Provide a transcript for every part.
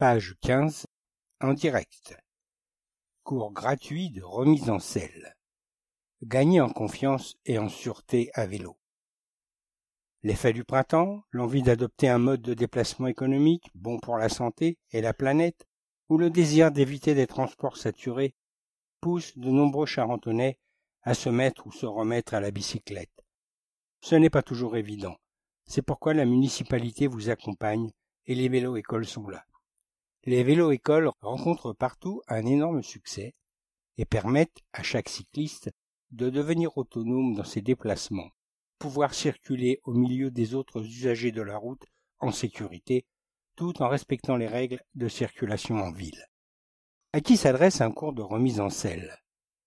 Page 15, en direct. Cours gratuit de remise en selle. Gagner en confiance et en sûreté à vélo. L'effet du printemps, l'envie d'adopter un mode de déplacement économique bon pour la santé et la planète, ou le désir d'éviter des transports saturés, pousse de nombreux Charentonais à se mettre ou se remettre à la bicyclette. Ce n'est pas toujours évident. C'est pourquoi la municipalité vous accompagne et les vélos-écoles sont là. Les vélos-écoles rencontrent partout un énorme succès et permettent à chaque cycliste de devenir autonome dans ses déplacements, pouvoir circuler au milieu des autres usagers de la route en sécurité, tout en respectant les règles de circulation en ville. À qui s'adresse un cours de remise en selle?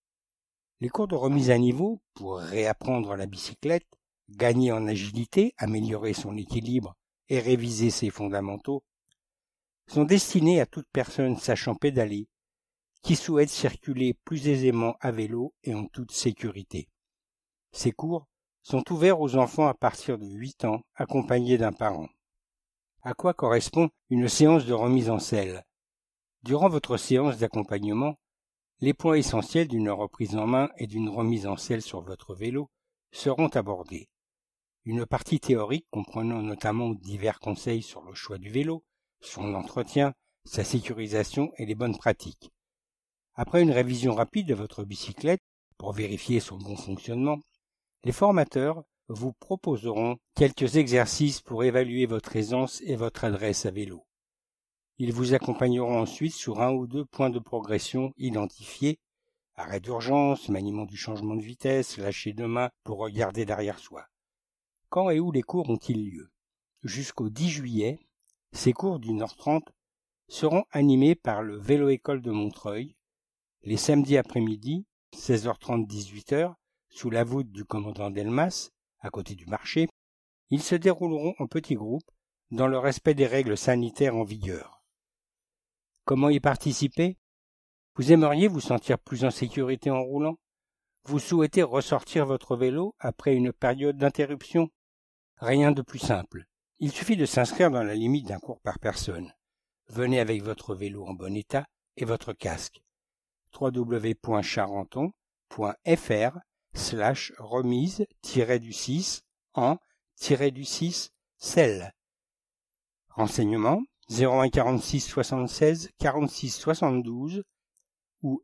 Les cours de remise à niveau pour réapprendre la bicyclette, gagner en agilité, améliorer son équilibre et réviser ses fondamentaux sont destinés à toute personne sachant pédaler, qui souhaite circuler plus aisément à vélo et en toute sécurité. Ces cours sont ouverts aux enfants à partir de 8 ans, accompagnés d'un parent. À quoi correspond une séance de remise en selle? Durant votre séance d'accompagnement, les points essentiels d'une reprise en main et d'une remise en selle sur votre vélo seront abordés. Une partie théorique comprenant notamment divers conseils sur le choix du vélo, son entretien, sa sécurisation et les bonnes pratiques. Après une révision rapide de votre bicyclette pour vérifier son bon fonctionnement, les formateurs vous proposeront quelques exercices pour évaluer votre aisance et votre adresse à vélo. Ils vous accompagneront ensuite sur 1 ou 2 points de progression identifiés, arrêt d'urgence, maniement du changement de vitesse, lâcher de main pour regarder derrière soi. Quand et où les cours ont-ils lieu? Jusqu'au 10 juillet, ces cours d'1h30 seront animés par le Vélo-École de Montreuil, les samedis après-midi, 16h30-18h, sous la voûte du commandant Delmas, à côté du marché. Ils se dérouleront en petits groupes, dans le respect des règles sanitaires en vigueur. Comment y participer? Vous aimeriez vous sentir plus en sécurité en roulant? Vous souhaitez ressortir votre vélo après une période d'interruption? Rien de plus simple. Il suffit de s'inscrire dans la limite d'un cours par personne. Venez avec votre vélo en bon état et votre casque. www.charenton.fr/remise-du-6 en-du-6 selle. Renseignements 01 46 76 46 72 ou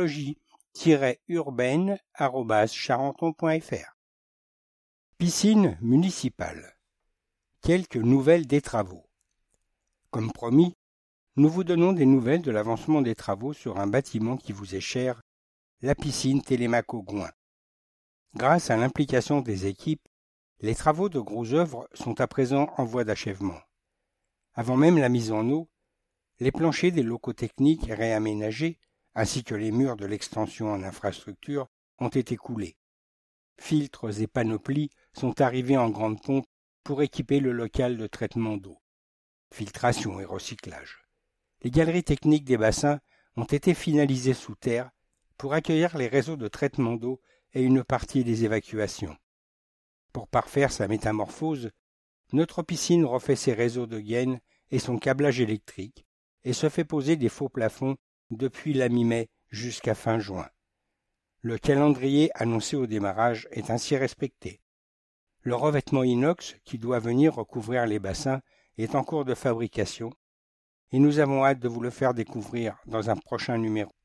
écologie-urbaine@charenton.fr. Piscine municipale. Quelques nouvelles des travaux. Comme promis, nous vous donnons des nouvelles de l'avancement des travaux sur un bâtiment qui vous est cher, la piscine Télémac-au-Gouin. Grâce à l'implication des équipes, les travaux de gros œuvres sont à présent en voie d'achèvement. Avant même la mise en eau, les planchers des locaux techniques réaménagés, ainsi que les murs de l'extension en infrastructure, ont été coulés. Filtres et panoplies sont arrivés en grande pompe pour équiper le local de traitement d'eau. Filtration et recyclage. Les galeries techniques des bassins ont été finalisées sous terre pour accueillir les réseaux de traitement d'eau et une partie des évacuations. Pour parfaire sa métamorphose, notre piscine refait ses réseaux de gaines et son câblage électrique et se fait poser des faux plafonds depuis la mi-mai jusqu'à fin juin. Le calendrier annoncé au démarrage est ainsi respecté. Le revêtement inox qui doit venir recouvrir les bassins est en cours de fabrication et nous avons hâte de vous le faire découvrir dans un prochain numéro.